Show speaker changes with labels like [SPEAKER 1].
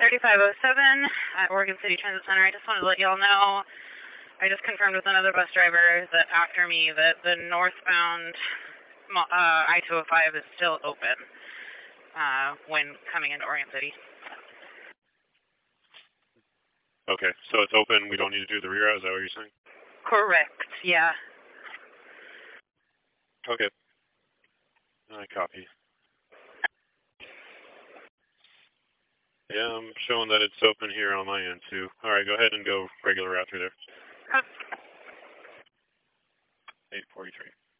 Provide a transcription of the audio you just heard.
[SPEAKER 1] 3507 at Oregon City Transit Center. I just wanted to let y'all know, I just confirmed with another bus driver that after me that the northbound I-205 is still open when coming into Oregon City.
[SPEAKER 2] Okay, so it's open. We don't need to do the reroute. Is that what you're saying?
[SPEAKER 1] Correct, yeah.
[SPEAKER 2] Okay. I copy. Yeah, I'm showing that it's open here on my end, too. All right, go ahead and go regular route through there. 843.